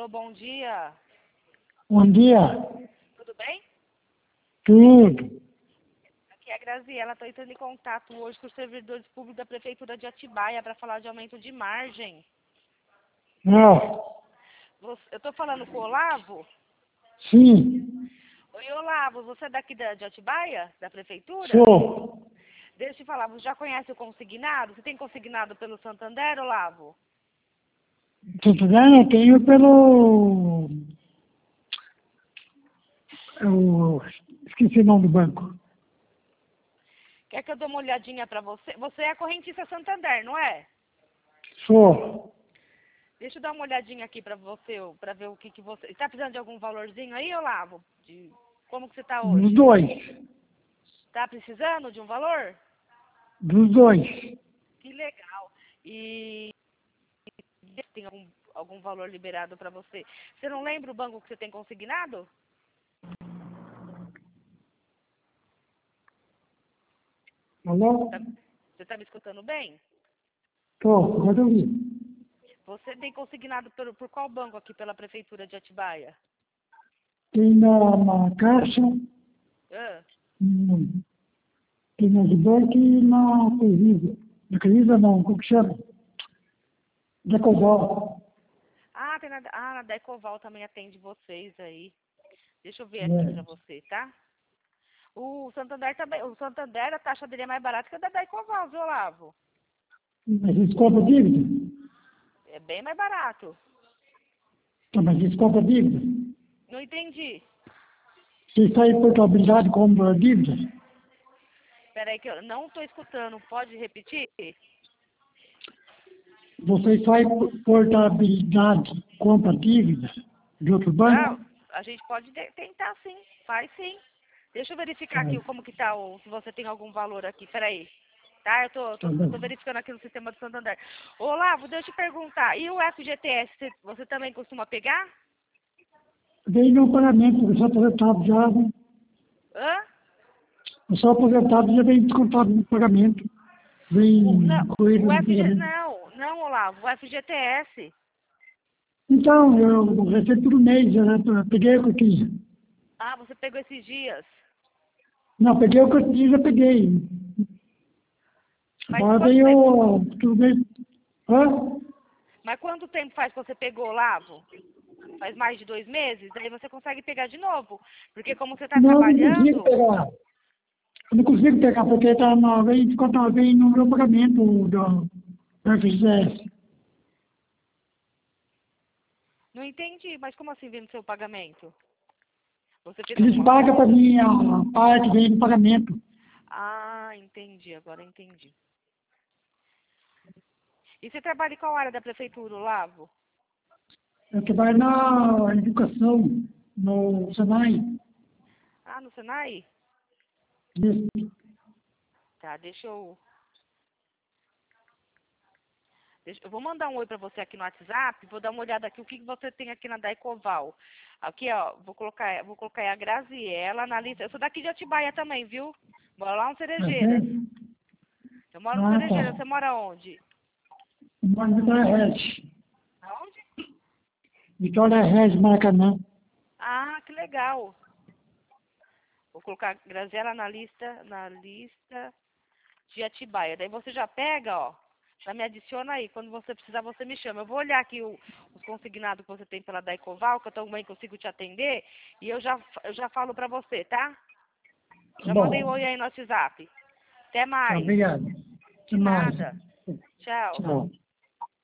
Alô, bom dia. Bom dia. Tudo bem? Tudo. Aqui é a Graziela. Estou entrando em contato hoje com os servidores públicos da Prefeitura de Atibaia para falar de aumento de margem. Não. Eu estou falando com o Olavo? Sim. Oi, Olavo, você é daqui de Atibaia, da Prefeitura? Sou. Deixa eu te falar, você já conhece o consignado? Você tem consignado pelo Santander, Olavo? Tudo bem? Eu tenho pelo... Esqueci o nome do banco. Quer que eu dê uma olhadinha para você? Você é a correntista Santander, não é? Sou. Deixa eu dar uma olhadinha aqui para você, para ver o que você... Está precisando de algum valorzinho aí, Olavo? Como que você está Dos hoje? dois. Está precisando de um valor? Dos dois. Que legal. E tem algum valor liberado para você? Você não lembra o banco que você tem consignado? Alô? Você está me escutando bem? Tô. Agora eu vi. Você tem consignado por qual banco aqui pela Prefeitura de Atibaia? Tem na Caixa, Ah, tem na Gibank e na Crisa. Na Crisa não, como que chama? Decobol. na Decoval também atende vocês aí. Deixa eu ver aqui para É. você, tá? O Santander também, o Santander, a taxa dele é mais barata que a da Decoval, viu, Olavo? Mas eles compram dívida? É bem mais barato. Tá, mas eles compram dívida? Não entendi. Vocês têm portabilidade como dívida? Peraí que eu não estou escutando. Pode repetir? Vocês fazem portabilidade, compra dívida de outro Não, banco? a gente pode tentar sim. Faz sim. Deixa eu verificar Tá, aqui como que tá, se você tem algum valor aqui. Peraí. Tá, tá eu bom. tô verificando aqui no sistema do Santander. Ô, Olavo, deixa eu te perguntar. E o FGTS, você também costuma pegar? Vem no pagamento, eu sou aposentado já, né? Hã? Eu sou aposentado, já vem descontado no pagamento. Vem Não, incluído no pagamento. não, Olavo, o FGTS. Então, eu recebo por mês, eu peguei o que eu tinha. Ah, você pegou esses dias. Não, peguei o que eu tinha, já peguei. Faz Agora quanto vem tempo? tudo bem. Hã? Mas quanto tempo faz que você pegou, Olavo? Faz mais de 2 meses? Daí você consegue pegar de novo. Porque como você está Não, não consigo trabalhando, pegar. Eu não consigo pegar, porque tá vem descontar, vem no meu pagamento do FGTS. não entendi. Mas como assim vem no seu pagamento? Você fez Eles alguma pagam para compra? mim a parte, vem no pagamento. Ah, entendi. Agora entendi. E você trabalha em qual área da prefeitura, Olavo? Eu trabalho na educação, no Senai. Ah, no Senai? Isso. Tá, eu vou mandar um oi pra você aqui no WhatsApp, vou dar uma olhada aqui o que você tem aqui na Daicoval. Aqui, ó, vou colocar aí a Graziela na lista. Eu sou daqui de Atibaia também, viu? Moro lá no Tá Cerejeiras. certo? Eu moro no Ah, Cerejeiras. tá. Você mora onde? Moro em Vitória Regis. Aonde? Vitória Regis, Maracanã. Ah, que legal. Vou colocar Graziela na lista de Atibaia. Daí você já pega, ó. Já me adiciona aí. Quando você precisar, você me chama. Eu vou olhar aqui os consignados que você tem pela Daicoval, que eu também consigo te atender. E eu já falo pra você, tá? Tá Já mandei um bom. oi aí no WhatsApp. Até Tá, mais. obrigado. Até De mais. nada. Tchau. Tchau.